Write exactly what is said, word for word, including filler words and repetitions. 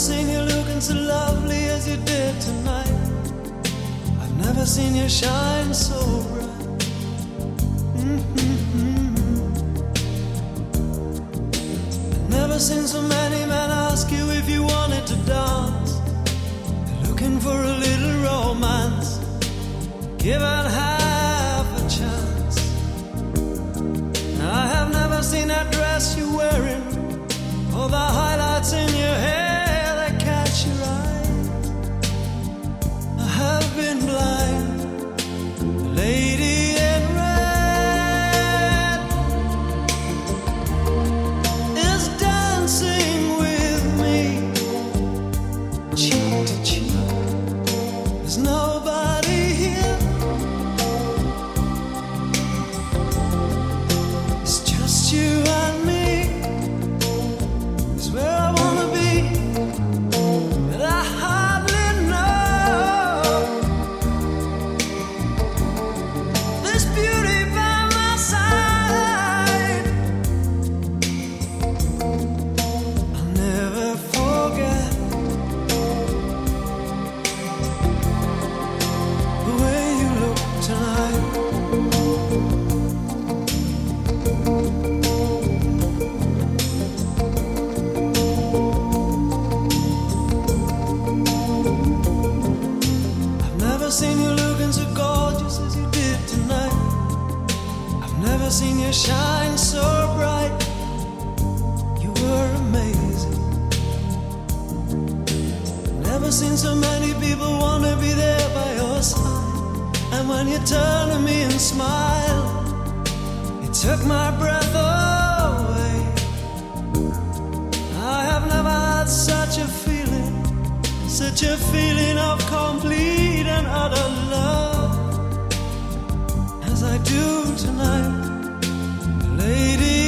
seen you looking so lovely as you did tonight. I've never seen you shine so bright. Mm-hmm. I've never seen so many men ask you if you wanted to dance. They're looking for a little romance, given half a chance. I have never seen that dress you're wearing, or the highlights in your hair that catch your eye. I have been blind, the lady in red is dancing with me, cheek to cheek. There's nobody here, it's just you and me. Where I wanna be, but I hardly know. This beauty by my side, I'll never forget the way you look tonight. Seen you looking so gorgeous as you did tonight. I've never seen you shine so bright. You were amazing. Never seen so many people want to be there by your side. And when you turn to me and smile, it took my breath away. I have never had such a feeling, such a feeling of complete and utter love as I do tonight, lady.